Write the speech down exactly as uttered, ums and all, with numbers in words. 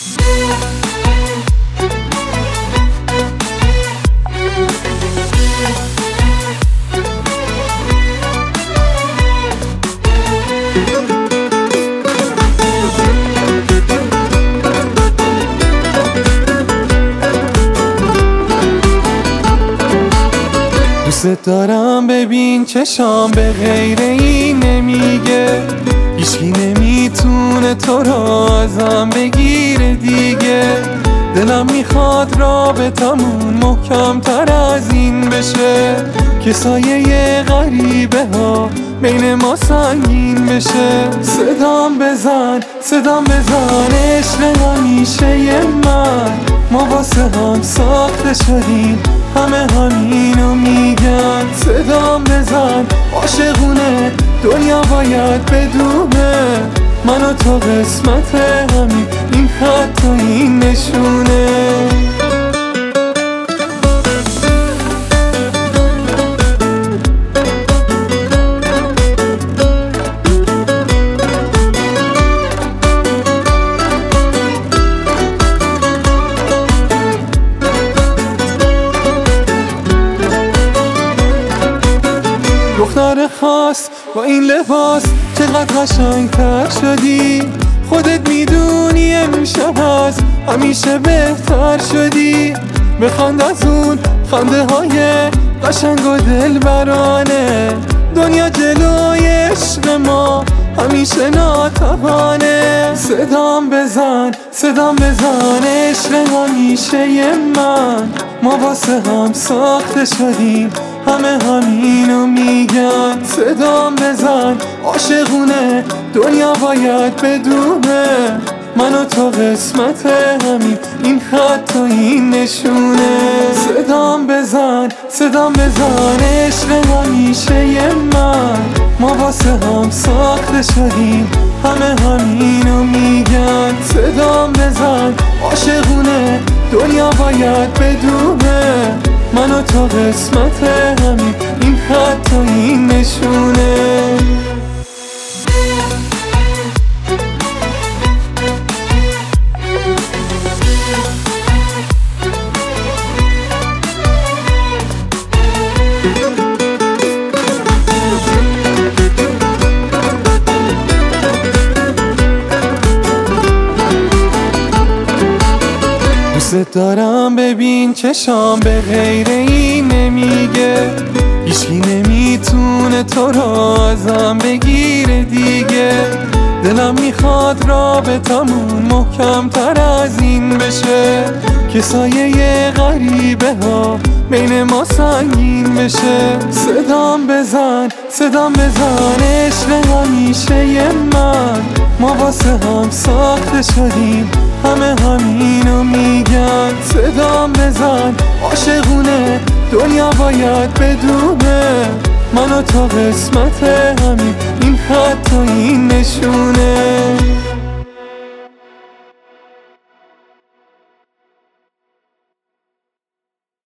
دوست دارم ببین چشام به غیر این نمیگه، هیچکی نمیتونه تو را ازم بگیره دیگه. دلم میخواد رابطمون محکم تر از این بشه، که سایه غریبه ها بین ما سنگین بشه. صدام بزن صدام بزن عشق همیشه من، ما واسه هم ساخته شدیم همه همینو میگن. صدام بزن عاشقونه دنیا باید بدونه، من و تو قسمت همین این خط و این نشونه. دختر خاص با این لباس چقدر قشنگتر شدی، خودت میدونی امشب هست همیشه بهتر شدی. بخند از اون خنده های قشنگ و دلبرانه، دنیا جلوی عشق ما همیشه ناتوانه. صدام بزن صدام بزن عشق همیشه من، ما واسه هم ساخته شدیم همه همینو میگن. صدام بزن عاشقونه دنیا باید بدونه، من و تو قسمت همین این خط و این نشونه. صدام بزن صدام بزن عشق همیشه من، ما واسه هم ساخته شدیم همه همینو میگن. صدام بزن عاشقونه دنیا باید بدونه، من و تو قسمت همین این خط و این نشونه. دوست دارم ببین چشام به غیر این نمیگه، هیچکی نمیتونه تو را ازم بگیره دیگه. دلم میخواد رابطمون محکم تر از این بشه، که سایه غریبه ها بین ما سنگین بشه. صدام بزن صدام بزن عشق همیشه من، ما واسه هم ساخته شدیم همه همینو میگن. صدام بزن عاشقونه دنیا باید بدونه، من و تو قسمت همین